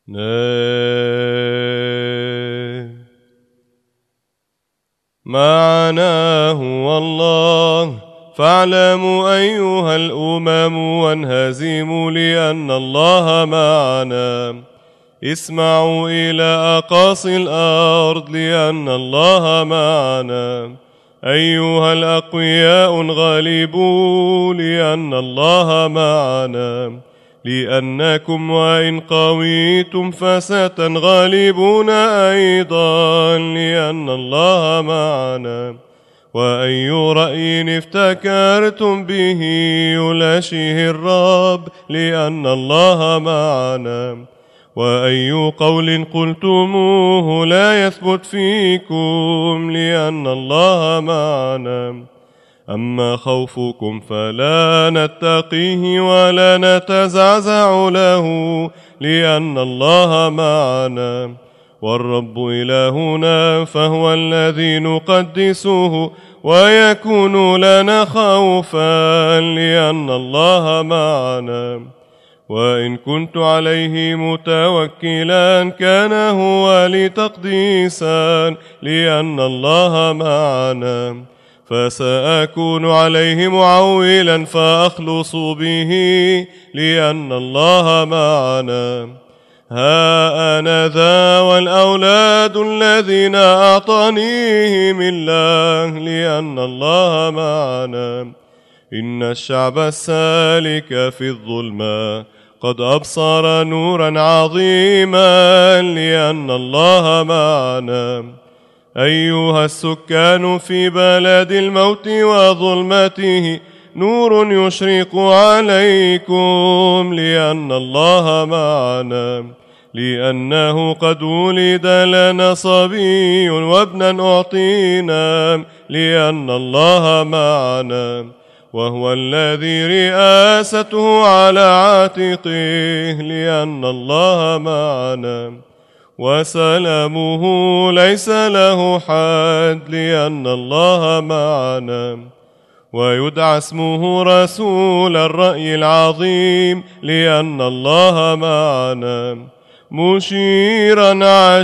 معنا هو الله، فاعلموا أيها الأمم وانهزموا لأن الله معنا. اسمعوا إلى أقاصي الأرض لأن الله معنا. أيها الأقوياء انغلبوا لأن الله معنا. لأنكم وإن قويتم فستنغلبون أيضا لأن الله معنا. وأي رأي افتكرتم به يلاشيه الرب لأن الله معنا. وأي قول قلتموه لا يثبت فيكم لأن الله معنا. أما خوفكم فلا نتقيه ولا نتزعزع له لأن الله معنا. والرب إلهنا فهو الذي نقدسه ويكون لنا خوفا لأن الله معنا. وإن كنت عليه متوكلا كان هو لي تقديسا لأن الله معنا. فسأكون عليه معولا فأخلص به لأن الله معنا. ها أنا ذا والأولاد الذين أعطانيهم الله لأن الله معنا. إن الشعب السالك في الظلمة قد أبصر نورا عظيما لأن الله معنا. أيها السكان في بلد الموت وظلمته نور يشرق عليكم لأن الله معنا. لأنه قد ولد لنا صبي وابنا أعطينا لأن الله معنا. وهو الذي رئاسته على عاتقه لأن الله معنا. وسلامه ليس له حد لأن الله معنا. ويدعى اسمه رسول الرأي العظيم لأن الله معنا. مشيرا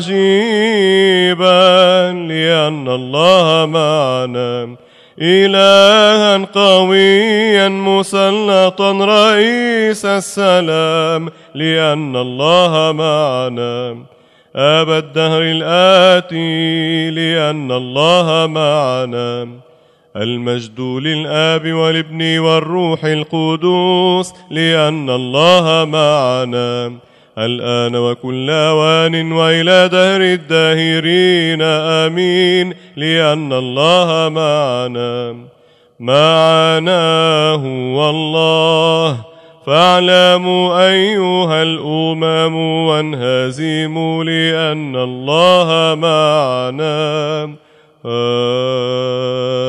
عجيبا لأن الله معنا. إلها قويا مسلطا رئيس السلام لأن الله معنا. أبا الدهر الآتي لأن الله معنا. المجد للآب والابن والروح القدوس لأن الله معنا. الآن وكل آوان وإلى دهر الداهرين آمين لأن الله معنا. معنا هو الله، فاعلموا أيها الأمم وانهزموا لأن الله معنا.